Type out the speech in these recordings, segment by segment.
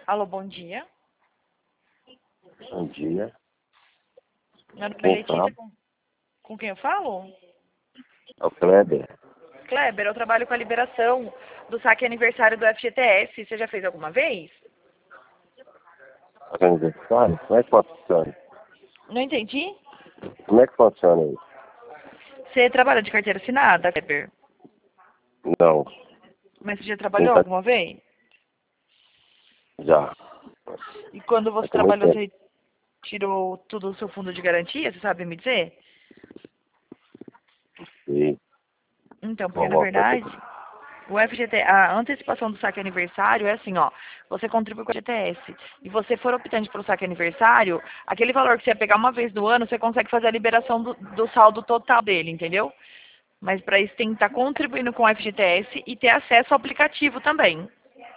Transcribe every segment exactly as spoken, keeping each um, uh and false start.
Alô, bom dia. Bom dia. Meu nome é Quem Letícia, fala? com, com quem eu falo? É o Kleber. Kleber, eu trabalho com a liberação do saque aniversário do F G T S. Você já fez alguma vez? Aniversário? Como é que funciona? Não entendi. Como é que funciona isso? Você trabalha de carteira assinada, Kleber? Não. Mas você já trabalhou Nunca. alguma vez? Já. E quando você Mas tem muito trabalhou, tempo. você tirou tudo do seu fundo de garantia? Você sabe me dizer? E Então, porque vou na voltar aqui. verdade, o F G T, a antecipação do saque aniversário é assim, ó, você contribui com o F G T S e você for optante pelo saque aniversário, aquele valor que você ia pegar uma vez no ano, você consegue fazer a liberação do, do saldo total dele, entendeu? Mas para isso tem que estar contribuindo com o F G T S e ter acesso ao aplicativo também.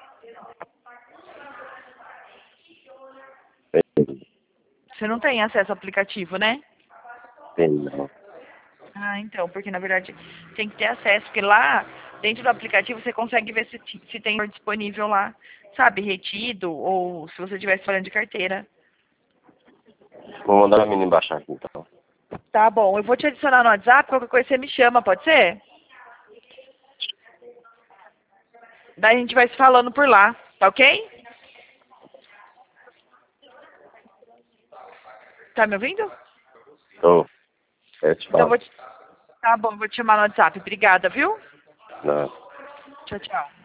Tem, Você não tem acesso ao aplicativo, né? tem não. Ah, então, porque na verdade tem que ter acesso, porque lá dentro do aplicativo você consegue ver se, ti- se tem valor disponível lá, sabe, retido, ou se você estiver falando de carteira. Vou mandar a menina baixar aqui então. Tá bom, eu vou te adicionar no WhatsApp, qualquer coisa você me chama, pode ser? Daí a gente vai se falando por lá, tá ok? Tá me ouvindo? Tô. Eu te Então eu falo. vou te... Tá bom, eu vou te chamar no WhatsApp. Obrigada, viu? Não. Tchau, tchau.